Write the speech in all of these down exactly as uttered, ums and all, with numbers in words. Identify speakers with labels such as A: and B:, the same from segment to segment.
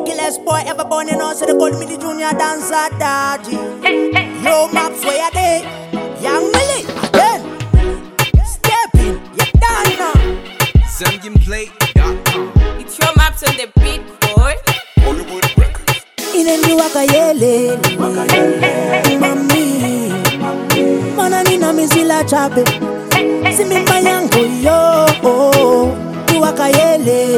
A: wickedest boy ever born in us. So they call me the junior dancer daddy. Yo, Maps, where you dey? Young Willie, again. Step in, you done now.
B: Zamgim Play dot com.
C: It's your Maps on the beat, boy.
B: Hollywood Records.
A: Inendi wakayele, mami. Mana nina mizila chape. Simimba yangu yo, ni wakayele,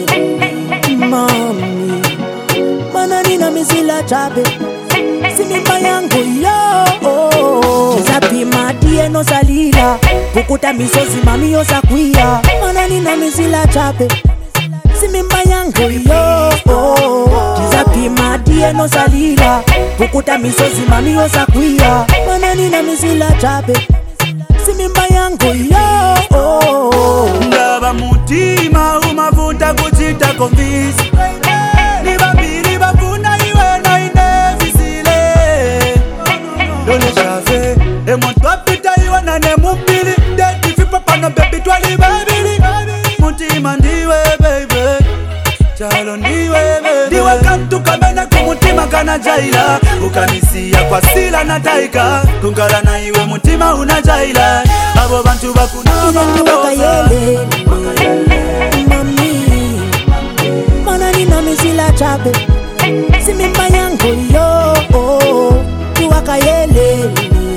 A: mami. Mana nina mizila chape. Simimba yangu yo, kizapi madie no salila. Pukuta misozi mami yo sakwia. Mana nina mizila chape. Simimba yangu yo, kizapi madie no salila. Pukuta misozi mami yo sakwia. Mana nina mizila chape. Simimba yangu yo,
D: ndaba mutima umavuta kuchita konvisi. Nibabili bafuna iwe na inevisile. Dole shave, emo twapita iwe na nemubili. Dedi fipa pano baby twali babili. Mutima ndiwe baby, chalo ndiwe baby. Ndiwe kantu kamena kumutima kana jaila. Ukanisia kwa sila na taika. Kungara na iwe mutima unajaila. Abo bantu bakunama
A: inendi wakayele, mami. Mana nina mizila chape. Simimba yangu yo, ni wakayele,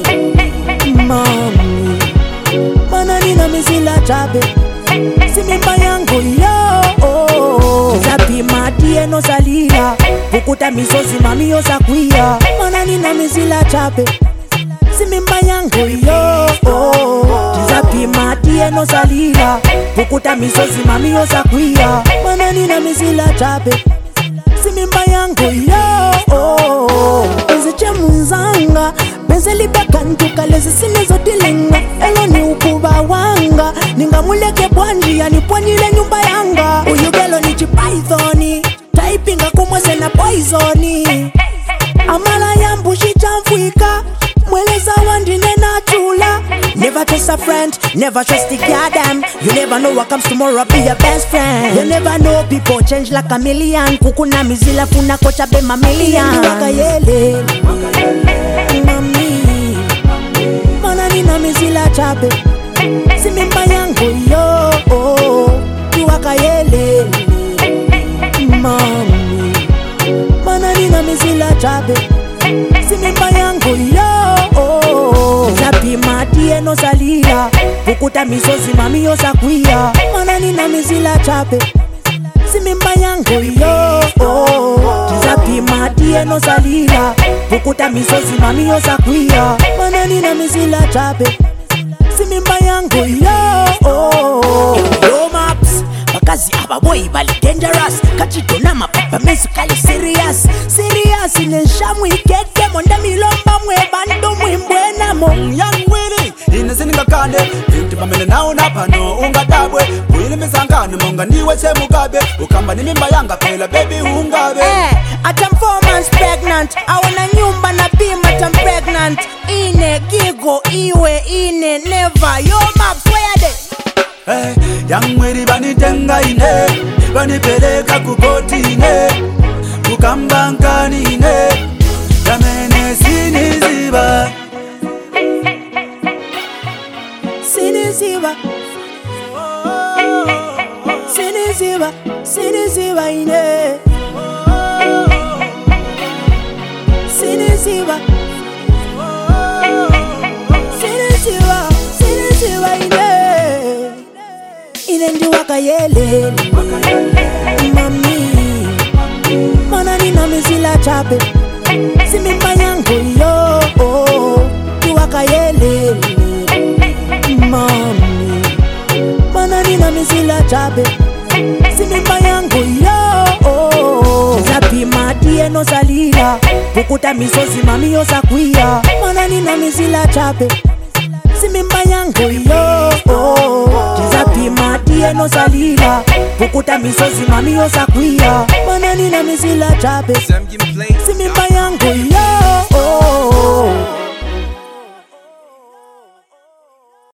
A: mami. Mana nina mizila chape. Simimba yangu yo, kizapi madie no salila. Pukuta misozi mami yo sakwia. Mana nina mizila chape. Simimba yangu yo, kizapi madie no salila. Pukuta misozi mami yo sakwia. Mana nina mizila chape. Simimba yangu yo, Benze chemunzanga. Benze libekantu kalezi sinezo dilenga. Elo ni ukuba wanga. Ninga muleke bwanji ya nipwanyile nyumba yanga. Uyugelo ni chipythoni. Taipinga kumwese na poisoni. Amala yambushi chamfwika. Mweleza wandine na chula. Never trust a friend, never trust the goddamn. You never know what comes tomorrow, be your best friend. You never know people change like a million. Kukuna mizila funa kocha be ma million. Inendi wakayele, mami. Mana nina mizila chape. Simimba yangu yo, ni wakayele, mami. Mana nina mizila chape. Simimba yangu yo, kizapi madie no salila. Pukuta misozi mami yo sakwia. Mana nina mizila chape. Simimba yangu yo, kizapi madie no salila. Pukuta misozi mami yo sakwia. Mana nina mizila chape. Simimba yangu yo, yo Maps. Bakazi aba boy bali dangerous. Kachito na mapapa musically serious. Serious inenshamu ikeke. Monda milomba mwe bando mwimbwena mo.
D: Young Willie, inezininga kande. Vinti pamele na unapano unga dabwe. Wili mizangane monga niwe che mugabe. Ukamba ni mimba yanga pela baby ungabe.
A: Eh, atam four months pregnant. Awana nyumba na bima atam pregnant. Ine gigo iwe ine never. Yo Maps where they?
D: Hey, Young Willie banitenga ine. Banipeleka kukoti ine. Kukambangani ine. Yamene siniziba.
A: Siniziba. Siniziba. Siniziba ine. Siniziba. Siniziba. Siniziba ine. Inendi wakayele, mami. Mana nina mizila chape. Simimba yangu yo, ni wakayele, mami. Mana nina mizila chape. Simimba yangu yo, kizapi madie no salila. Pukuta misozi mami yo sakwia. Mana nina mizila chape. Simimba yangu yo, kizapi madie no salila. Pukuta misozi mami yo sakwia. Mana nina mizila chape.
B: Zamgim